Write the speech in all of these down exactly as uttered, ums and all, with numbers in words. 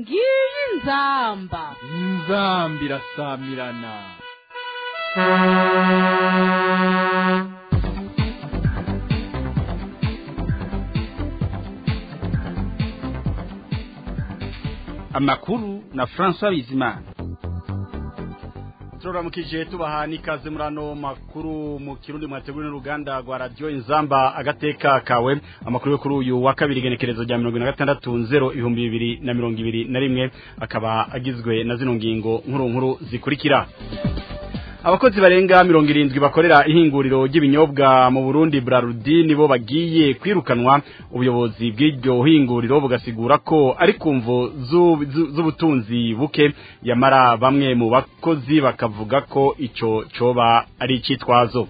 ngiyi inzamba inzambi irasamirana. Amakuru na François Bizimana. Turamukije tubaha nikaze murano makuru mu Kirundi mwateguye n'uruganda rwa Radio Inzamba agateka kawe. Amakuru yo kuri uyu wa kabiri genekerezo rya mirongo ine na gatandatu nzero ibihumbi bibiri na mirongo ibiri na rimwe akaba agizwe na zino ngingo nkuru nkuru zikurikira. Abakozi barenga mirongo irindwi bakorera ihinguriro ry'ibinyobwa mu Burundi Brarudi nibo bagiye kwirukanwa. Ubuyobozi bw'iryo hinguriro bugasigura ko ari kumvo z'ubutunzi buke, yamara bamwe mu bakozi bakavuga ko ico coba ari icitwazo.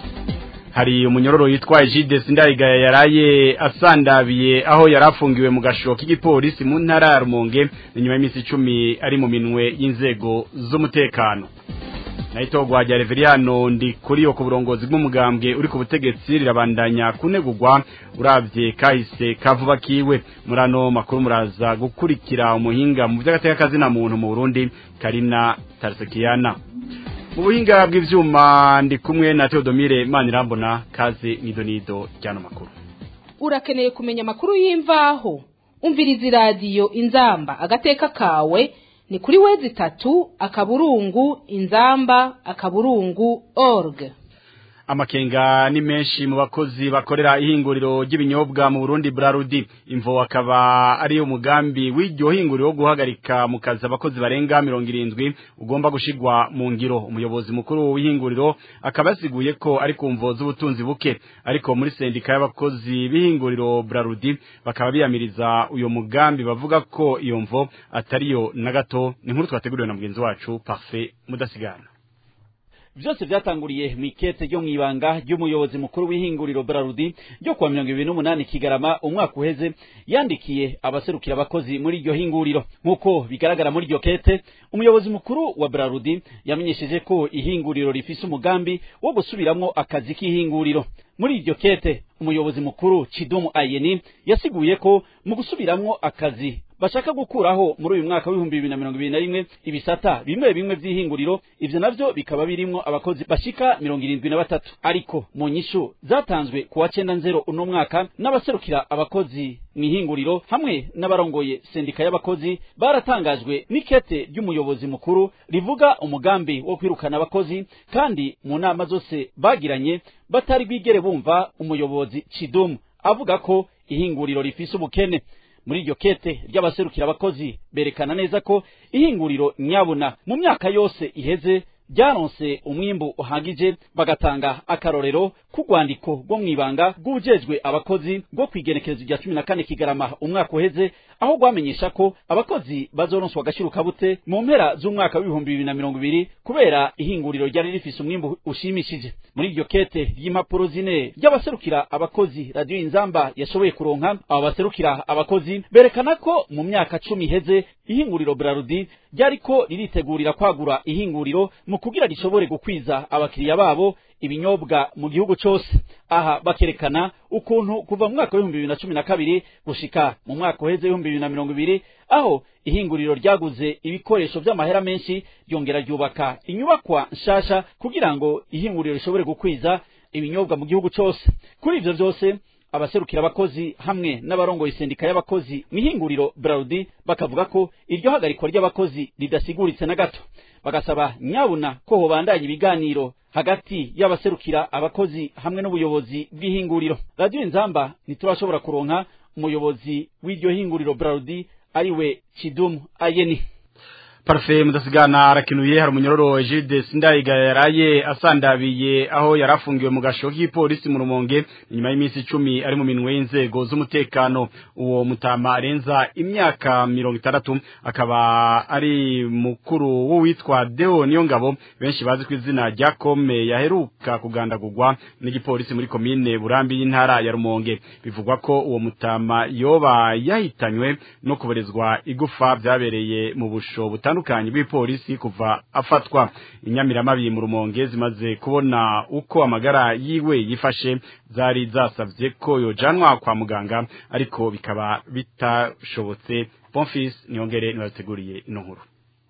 Hari umunyororo yitwa Egide Sindayigaya yaraye asandabiye aho yarafungiwe mu gasho k'igipolisi mu ntara ya Rumonge nyuma y'imisi icumi ari mu minwe y'inzego z'umutekano. Naitogwa rya Reveriano ndi kuri yo ku burongozi bw'umugambwe uri ku butegetsi rirabandanya kunegurwa uravye kahise kavuba kiwe. Murano makuru muraza gukurikira umuhinga mu by'agateka kazi na muntu mu Burundi Karina Tarsekiyana. Mu buhinga bw'ivyuma ndi kumwe na Theodomire Manirambona. Kaze nidonido cyano makuru. Urakeneye kumenya makuru y'imvaho, umviriza radio Inzamba agateka kawe ni kuri wezi tatu akaburungu inzamba akaburungu org. Amakenga ni menshi mu bakozi bakorera ihinguriro ry'ibinyobwa mu Burundi Brarudi. Imvo akaba ari umugambi w'iryo hinguriro wo guhagarika mu kazi abakozi barenga mirongo irindwi ugomba gushigwa mu ngiro. Umuyobozi mukuru w'ihinguriro akaba asiguye ko ari kumvo z'ubutunzi buke, ariko muri sendika y'abakozi b'ihinguriro Brarudi bakaba biyamiriza uyo mugambi bavuga ko iyo mvo atariyo na gato. Ni nkuru twateguriwe na mugenzi wacu Parfait Mudasigana. Vyose vyatanguriye mikete ryo mwibanga ry'umuyobozi mukuru w'ihinguriro Brarudi ryo kwa mirongo ibiri n'umunani Kigarama umwaka uheze yandikiye abaserukira abakozi muri iryo hinguriro. Nkuko bigaragara muri iryo kete, umuyobozi mukuru wa Brarudi yamenyesheje ko ihinguriro rifise umugambi wo gusubiramwo akazi k'ihinguriro. Muri iryo kete, umuyobozi mukuru Chidumu Ayeni yasiguye ko mu gusubiramwo akazi bashaka gukuraho muri uyu mwaka w'ibihumbi bibiri na mirongo ibiri na rimwe ibisata bimwe bimwe vy'ihinguriro, ivyo navyo bikaba birimwo abakozi bashika mirongo irindwi na batatu. Ariko mu nyishu zatanzwe ku wa cenda nzero uno mwaka n'abaserukira abakozi mw'ihinguriro hamwe n'abarongoye sendika y'abakozi baratangajwe n'ikete ry'umuyobozi mukuru rivuga umugambi wo kwirukana abakozi, kandi mu nama zose bagiranye batari bigere bumva umuyobozi Chidumu avuga ko ihinguriro rifise ubukene. Muri iryo kete ry'abaserukira abakozi berekana neza ko ihinguriro nyabuna mu myaka yose iheze ryaronse umwimbu uhagije, bagatanga akarorero kugwandiko rwo mwibanga rw'ujejwe abakozi rwo kwigenekerezo rya cumi na kane Kigarama umwaka uheze, aho gwamenyesha ko abakozi bazoronswa agashiruka bute mu mpera z'umwaka w'ibihumbi bibiri na mirongo ibiri kubera ihinguriro ryari rifise umwimbu ushimishije. Muri iryo kete ry'impapuro zine ry'abaserukira abakozi Radio Inzamba yashoboye kuronka, abo baserukira abakozi berekana ko mu myaka cumi iheze ihinguriro Brarudi ryariko riritegurira kwagura ihinguriro mu kugira rishobore gukwiza abakiriya babo ibinyobwa mu gihugu cyose. Aha bakerekana ukuntu kuva mu mwaka w'ibihumbi bibiri na cumi na kabiri gushika mu mwaka uheze w'ibihumbi bibiri na mirongo ibiri aho ihinguriro ryaguze ibikoresho vy'amahera menshi, ryongera ryubaka inyubakwa nshasha kugira ngo ihinguriro rishobore gukwiza ibinyobwa mu gihugu cyose. Kuri ivyo vyose abaserukira abakozi hamwe n'abarongoye sendika y'abakozi mw'ihinguriro Brarudi bakavuga ko iryo hagarikwa ry'abakozi ridasiguritse na gato. Bagasaba nyabuna ko hobandanya ibiganiro hagati y'abaserukira abakozi hamwe n'ubuyobozi bw'ihinguriro. Radio Inzamba niturashobora kuronka umuyobozi w'iryo hinguriro Brarudi ariwe Chidumu Ayeni. Parfait Mudasigana arakinuye. Hari umunyororo Egide Sindayigaya yaraye asandabiye aho yarafungiwe mu gasho k'ipolisi mu Rumonge nyuma y'imisi icumi ari mu minwe y'inzego z'umutekano. Uwo mutama arenza imyaka mirongo itandatu akaba ari mukuru w'uwitwa Deo Niyongabo benshi bazi ku izina rya Kome yaheruka kugandagurwa n'igipolisi muri komine Burambi y'intara ya Rumonge. Bivugwa ko uwo mutama yoba yahitanywe no kuberezwa igufa byabereye mu busho butandukanye bw'ipolisi kuva afatwa. Inyamiramabi mu Rumonge zimaze kubona uko amagara yiwe yifashe zari zasavye ko yojanwa kwa muganga ariko bikaba bitashobotse Bonfils Niyongere nibateguriye ino nkuru.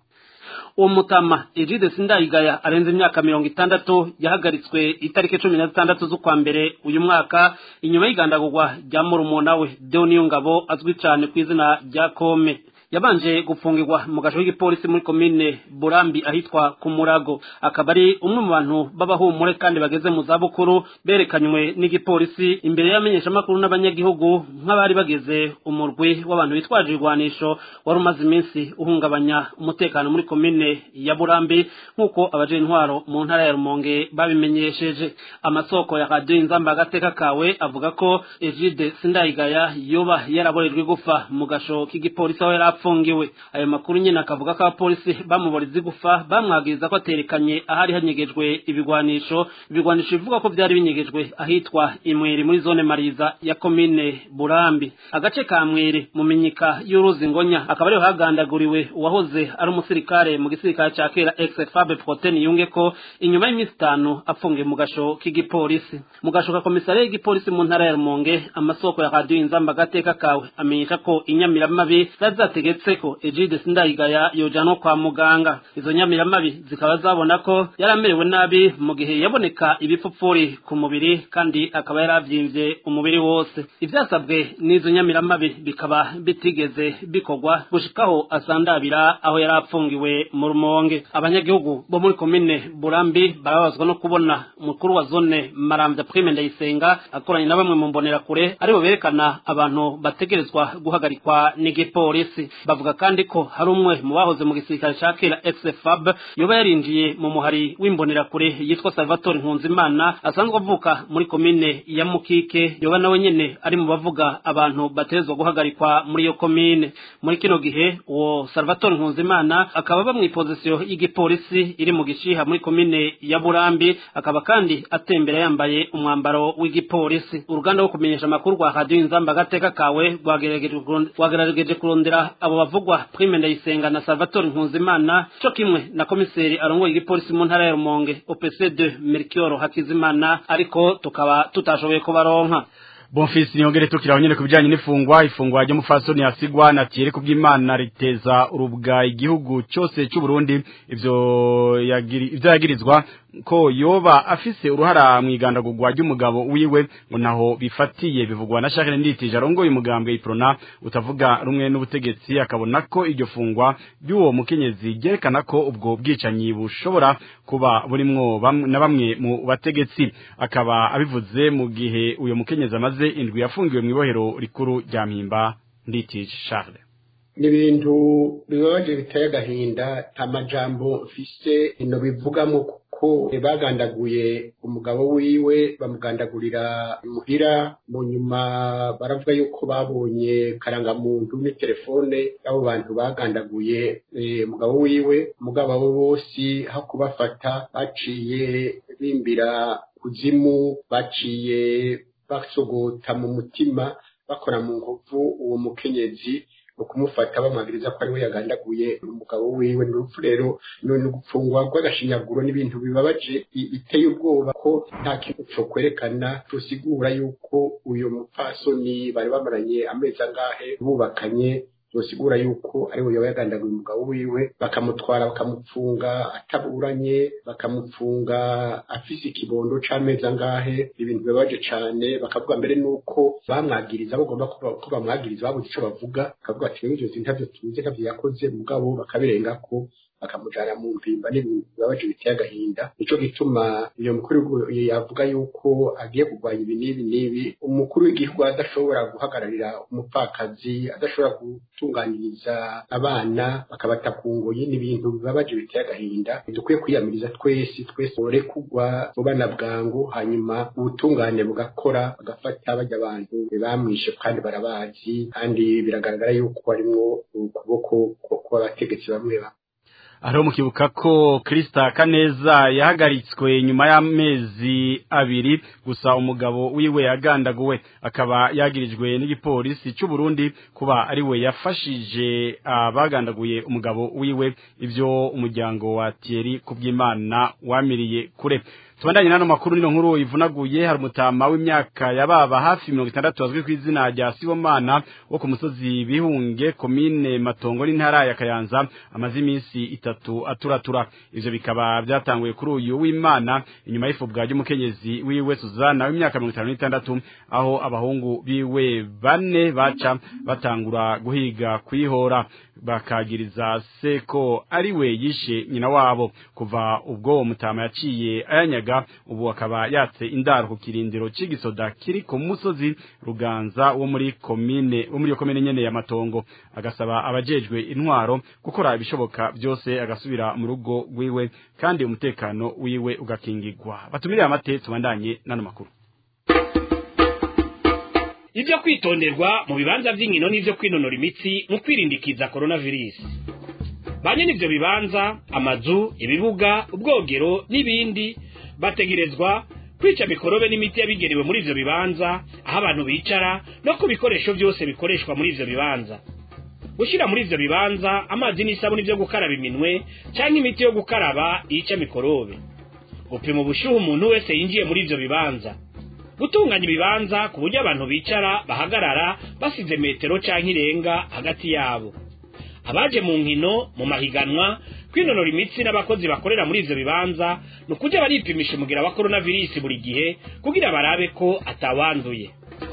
uwo mutama Egide Sindayigaya arenze imyaka mirongo itandatu yahagaritswe itariki cumi na zitandatu z'ukwa mbere uyu mwaka inyuma y'igandagurwa rya murumuna we Deoniyo Ngabo azwi cyane ku izina rya Kome. Yabanje gupfungirwa mu gasho k'igipolisi muri komine Burambi ahitwa ku Murago, akaba ari umwe mu bantu babahumure kandi bageze mu zabukuru berekanywe n'igipolisi imbere y'amenyesha makuru n'abanyagihugu nk'abari bageze umurwi w'abantu bitwaje irwanisho wari umaze iminsi uhungabanya umutekano muri komine ya Burambi nk'uko abaje intwaro mu ntara ya Rumonge babimenyesheje. Amasoko ya Radio Inzamba agateka kawe avuga ko Egide Sindayigaya yoba yaraborejwe gufa mu gasho k'igipolisi aho yari fungiwe. Ayo makuru nyine akavuga ko abapolisi bamuboreze gufa bamwagiriza ko aterekanye ahari hanyegejwe ibigwanisho ibigwanisho bivuga ko byari binyegejwe ahitwa Imweri muri zone Mariza ya komine Burambi. Agace ka Mweri mu minyika y'uruzi Ngonya akaba ariho hagandaguriwe uwahoze ari umusirikare mu gisirikare ca kera ex-Fabe Protein yunge ko inyuma y'imisi itanu afungiye mu gasho k'igipolisi. Mu gasho ka komisariya y'igipolisi mu ntara ya Rumonge amasoko ya Radio Inzamba agateka kawe amenyesha ko inyamiramabi zazatege ko Egide Sindayigaya yojano kwa muganga. Izo nyamiramabi zikaba zabona ko yaramerewe nabi mu gihe yaboneka ibipfupfuri ku mubiri kandi akaba yaravyimbye umubiri wose. Ivyasabwe n'izo nyamiramabi bikaba bitigeze bikogwa gushikaho asandabira aho yarapfungiwe mu Rumonge. Abanyagihugu bo muri komine Burambi barabazwa no kubona umukuru wa zone Maramvya Prime Ndayisenga akoranye na bamwe mu mbonera kure aribo berekana abantu bategerezwa guhagarikwa n'igipolisi. Bavuga kandi ko hari umwe mu bahoze mu gisirikare ca kera ex-Fab yoba yarinjiye mu muhari w'imbonera kure yitwa Salvatore Nkunzimana asanzwe avuka muri komine ya Mukike yoba nawe nyene ari mu bavuga abantu batezwa guhagarikwa muri iyo komine. Muri kino gihe uwo Salvatore Nkunzimana akaba ba mu position y'igipolisi iri mu gishiha muri komine ya Burambi, akaba kandi atembera yambaye umwambaro w'igipolisi. Uruganda rwo kumenyesha makuru rwa Radio Inzamba agateka kawe rwagerageje kurondera abo bavugwa Prime Ndayisenga na Salvatore Nkunzimana cyo kimwe na komiseri arongoye igipolisi mu ntara ya Rumonge O P C deux Melchior Hakizimana, ariko tukaba tutashoboye ko baronka. Bonfils Niyongere tukiraho nyene kubijanye n'ifungwa ifungwa ryo mufasoni yasigwa na Thierry Kubyimana riteza urubwa igihugu cyose cy'u Burundi. Ivyo yagiri ivyo yagirizwa ko yoba afise uruhara mwigandagurwa ry'umugabo wiwe ngo naho bifatiye bivugwa na Charles Nditije arongoye umugambwe Iprona utavuga rumwe n'ubutegetsi, akabona ko iryo fungwa by'uwo mukenyezi gerekana ko ubwo bwicanyi bushobora kuba burimwo na bamwe mu bategetsi. Akaba abivuze mu gihe uyo mukenyezi amaze indwi yafungiwe mu ibohero rikuru rya Mpimba. Nditije Charles: n'ibintu bibabaje biteye agahinda, amajambo mfise ino bivugamo ko bagandaguye umugabo wiwe bamugandagurira muhira, mu nyuma baravuga yuko babonye karangamuntu ni telefone y'abo bantu bagandaguye umugabo wiwe. Umugabo we bose aho kubafata baciye bimbira kuzimu, baciye basogota mu mutima bakora mu nkovu uwo mukenyezi ukumufata bamwagiriza ko ari we yagandaguye umugabo wiwe. N'urupfu rero none gupfungwa rw'agashinyaguro n'ibintu bibabaje biteye ubwoba ko nta kintu cyo kwerekana tusigura yuko uyu mupfasoni bari bamaranye amezi angahe bubakanye, yosigura yuko ari we yagandaguye umugabo wiwe, bakamutwara bakamupfunga ataburanye, bakamupfunga afise ikibondo c'amezi angahe. Ibintu bibabaje cane, bakavuga mbere nuko bamwagiriza bagomba ko bamwagiriza babuze ico bavuga, bakavuga ati ibyo ntavyo tuzi ntavyo yakoze, mugabo bakabirengako bakamujana mu mpimba. N'ibintu bibabaje biteye agahinda. Nico gituma iyo mukuru yavuga yuko agiye kurwanya ibi n'ibi n'ibi. Umukuru w'igihugu adashobora guhagararira umupfakazi, adashobora gutunganiriza abana bakabata ku ngoyi, n'ibintu bibabaje biteye agahinda. Dukwiye kwiyamiriza twese twese ore kugwa bana bwangu, hanyuma ubutungane bugakora bagafata bajya abantu bamwishe kandi barabazi, kandi biragaragara yuko harimwo ukuboko kw'abategetsi bamwe bamwe. Aho mukibuka ko Krista Kaneza yahagaritswe nyuma y'amezi abiri gusa umugabo wiwe yagandaguwe, akaba yagirijwe n'igipolisi cy'u Burundi kuba ari we yafashije abagandaguye umugabo wiwe, ivyo umuryango wa Thierry Kubyimana wamiriye kure. tubandanye nano makuru nino nkuru ivunaguye hari umutama w'imyaka yababa hafi mirongo itandatu azwi ku izina rya Sibomana wo ku musozi Bihunge komine Matongo n'intara ya Kayanza amazi iminsi itatu aturatura ivyo bikaba byatanguye kuri uyu w'Imana inyuma y'ifubwa ry'umukenyezi wiwe Suzana w'imyaka mirongo itanu n'itandatu aho abahungu biwe bane baca batangura guhiga kwihora bakagiriza seko ariwe yishe nyina wabo kuva ubwo mutama yaciye ayanyaga ubu akaba yatse indaro ku kirindiro c'igisoda kiri ku musozi Ruganza wo muri komine wo muri komine nyene ya Matongo agasaba abajejwe intwaro gukora ibishoboka byose agasubira mu rugo rwiwe kandi umutekano wiwe ugakingirwa batumirira amate tubandanye nano makuru. Ibyo kwitonderwa mu bibanza by'inkino n'ivyo kwinonora imitsi mu kwirindikiza coronavirus. Banye n'ivyo bibanza, amazu, ibibuga, ubwogero n'ibindi bategerezwa kwica mikorobe n'imiti yabigerewe muri ivyo bibanza aho abantu bicara no ku bikoresho byose bikoreshwa muri ivyo bibanza. Gushira muri ivyo bibanza amazi n'isabuni byo gukaraba iminwe canke imiti yo gukaraba yica mikorobe. Gupima ubushuhe umuntu wese yinjiye muri ivyo bibanza. Gutunganya ibibanza ku buryo abantu bicara bahagarara basize metero canke irenga hagati yabo. Abaje mu nkino mu mahiganwa kwinonora imitsi n'abakozi bakorera muri ivyo bibanza no kujya baripimisha umugira wa coronavirus buri gihe kugira barabe ko atawanduye.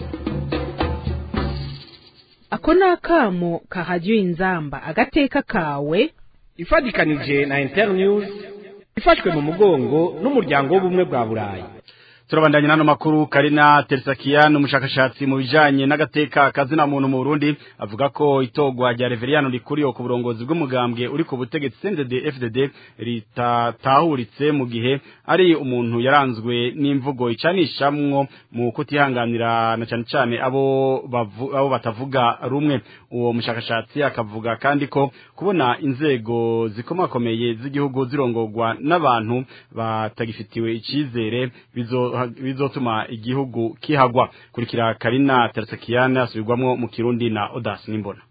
Ako nakamo kahajyo inzamba agateka kawe ifadikanije na Internews ifashwe mu mugongo n'umuryango w'ubumwe bwa Burayi. Turabandanya nano makuru Karina Tersakian umushakashatsi mu bijanye n'agateka kazina muntu mu Burundi avuga ko itogwa rya Reveriyano rikuriyo ku burongozi bw'umugambwe uri ku butegetsi C N D D F D D ritatahuritse mu gihe ari umuntu yaranzwe n'imvugo icanishamwo mu kutihanganira na cyane cyane abo bavu, abo batavuga rumwe. Uwo mushakashatsi akavuga kandi ko kubona inzego zikomakomeye z'igihugu zirongorwa n'abantu batagifitiwe icizere bizo bizotuma igihugu kihagwa. Kurikira Karina Tersakiana asubirwamwo mu Kirundi na Odas Nimbona.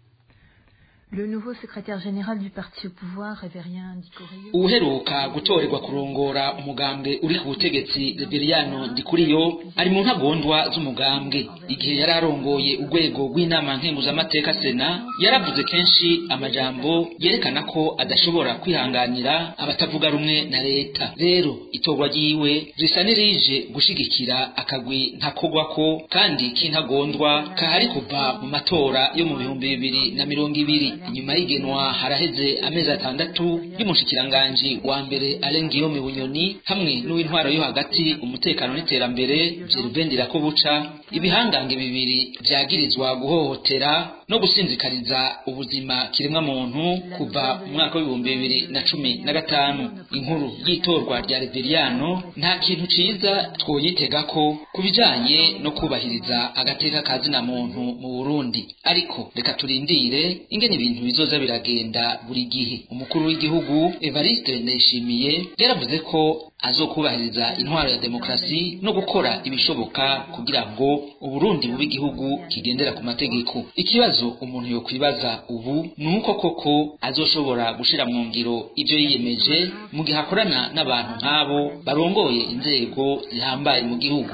Le nouveau secrétaire général du parti au pouvoir Reverien Ndikuriyo uheruka gutorerwa kurongora umugambwe uri ku butegetsi Reveriyano Ndikuriyo ari mu ntagondwa z'umugambwe igihe yararongoye urwego rw'inama nkenguzamateka Sena yaravuze kenshi amajambo yerekana ko adashobora kwihanganira abatavuga rumwe na leta. Rero itorwa ryiwe risa nirije gushigikira akagwi ntakogwa ko kandi k'intagondwa kahari kuva mu matora yo mu bihumbi bibiri na mirongo ibiri. Inyuma y'igenwa haraheze amezi atandatu y'umushikiranganji wa mbere Alain Guillaume Bunyoni hamwe n'uw'intwaro yo hagati umutekano n'iterambere Gervais Ndirakobuca ibihangange bibiri vyagirizwa guhohotera no gusinzikariza ubuzima kiremwa muntu kuva mu mwaka w'ibihumbi bibiri na cumi na gatanu. Inkuru y'itorwa rya Reveriyano nta kintu ciza twoyitega ko kubijanye no kubahiriza agateka kazina muntu mu Burundi, ariko reka turindire ingene ibintu bizoza biragenda buri gihe. Umukuru w'igihugu Evariste Ndayishimiye yaravuze ko azokubahiriza intwaro ya demokrasi no gukora ibishoboka kugira ngo Uburundi bube igihugu kigendera ku mategeko. Ikibazo umuntu yo kwibaza ubu nuko koko azoshobora gushira mu ngiro ivyo yiyemeje mu gihe akorana n'abantu nk'abo barongoye inzego zihambaye mu gihugu.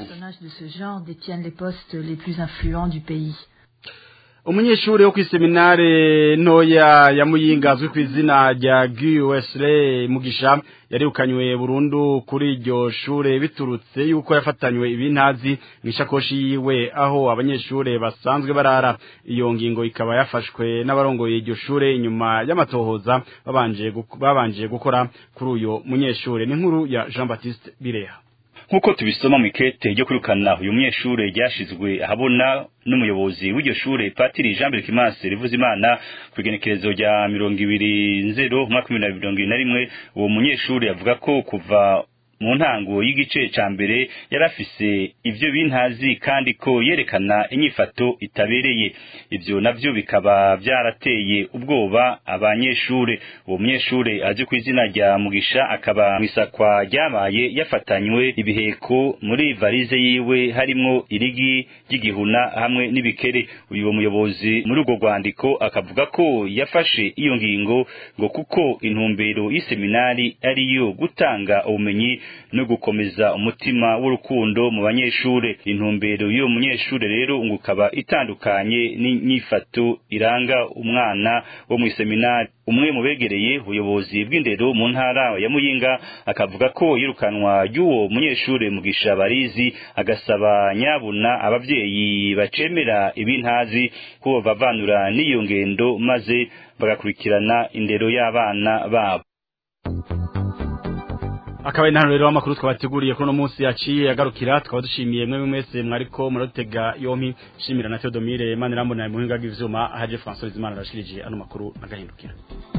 Umunyeshuri wo kwiseminare ntoya ya Muyinga azwi ku izina rya Guy Wesley Mugisha yarukanywe burundu kuri iryo shure biturutse yuko yafatanywe ibintazi mwishakoshi yiwe aho abanyeshure basanzwe barara. Iyo ngingo ikaba yafashwe n'abarongoye iryo shure inyuma y'amatohoza babanje babanje gukora kuri uyo munyeshure. Ni nkuru ya Jean Baptiste Bireha. Nkuko tubisoma mu ikete ryo kwirukana uyu munyeshure ryashizwe ahabona n'umuyobozi w'iryo shure Patiri Jean Berkimanse Rivuzimana kugenekerezo rya mirongo ibiri nzero umwaka wa mirongo ibiri na rimwe. Uwo munyeshure avuga ko kuva mu ntango y'igice ca mbere yarafise ivyo bintazi kandi ko yerekana inyifato itabereye. Ivyo navyo bikaba byarateye ubwoba abanyeshure. Uwo munyeshure aje ku izina rya Mugisha akaba mwisakwa ryabaye yafatanywe ibiheko muri varize yiwe harimwo irigi ry'igihuna hamwe n'ibikere. Uyu muyobozi muri urwo rwandiko akavuga ko yafashe iyo ngingo ngo kuko intumbero y'iseminari ariyo gutanga ubumenyi no gukomeza umutima w'urukundo mu banyeshure. Intumbero y'uwo munyeshure rero ngukaba itandukanye n'inyifato iranga umwana wo mu seminari. Umwe mu begereye ubuyobozi bw'indero mu ntara ya Muyinga akavuga ko yirukanwa y'uwo munyeshure Mugisha Barizi, agasaba nyabuna abavyeyi bacemera ibintazi ko bavanura n'iyo ngendo maze bagakurikirana indero y'abana babo. Akabaye nta rero amakuru twabateguriye ko no munsi yaciye yagarukira, twaba dushimiye mwe mwese mwariko murotega yompi. Shimira na Theodomire Manirambona mu hinga bw'ivyuma, haje François Zimana arashirije ano makuru agahindukira.